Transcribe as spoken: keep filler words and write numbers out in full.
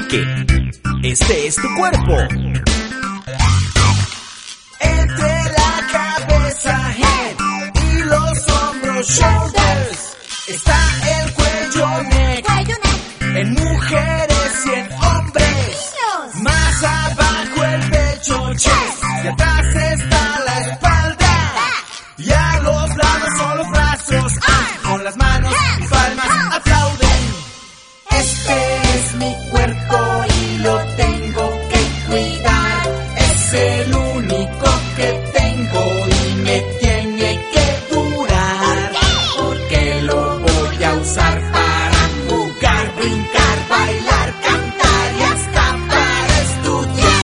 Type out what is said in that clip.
porque este es tu cuerpo. Entre la cabeza, head, y los hombros, shoulders, está el cuello, neck, en mujeres y en hombres. Más abajo el pecho, chest, y atrás está la espalda. Y a los lados son los brazos, con las manos y palmas